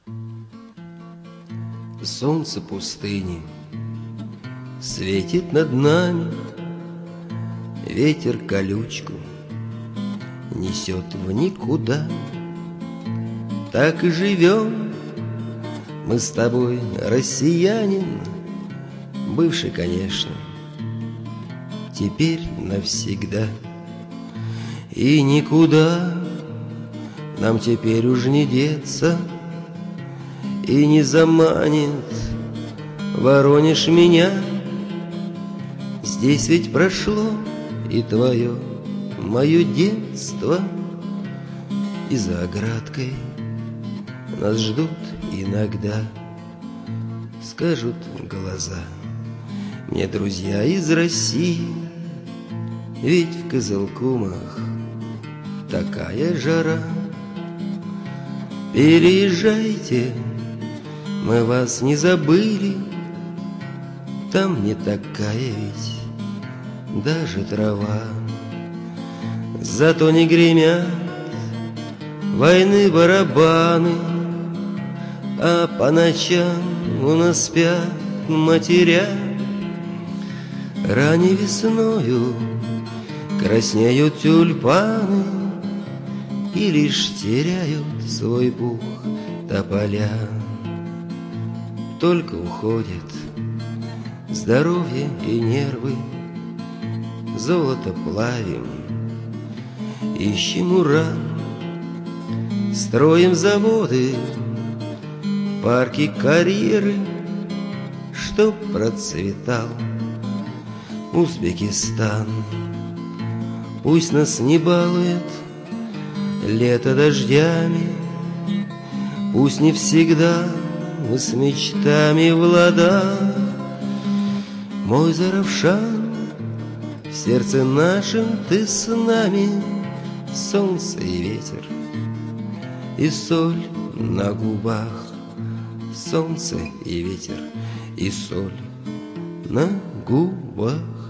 Солнце пустыни светит над нами, ветер колючку несет в никуда. Так и живем мы с тобой, россиянин, бывший, конечно, теперь навсегда. И никуда нам теперь уж не деться, и не заманит Воронеж меня. Здесь ведь прошло и твое, мое детство, и за оградкой нас ждут иногда. Скажут глаза мне друзья из России, ведь в Кызылкумах такая жара. Переезжайте, мы вас не забыли, там не такая ведь даже трава. Зато не гремят войны барабаны, а по ночам у нас спят матеря. Ранней весною краснеют тюльпаны, и лишь теряют свой пух тополя. Только уходит здоровье и нервы, золото плавим, ищем уран, строим заводы, парки, карьеры, чтоб процветал Узбекистан. Пусть нас не балует лето дождями, пусть не всегда мы с мечтами в ладах. Мой Заравшан, в сердце нашем ты с нами, солнце и ветер, и соль на губах. Солнце и ветер, и соль на губах.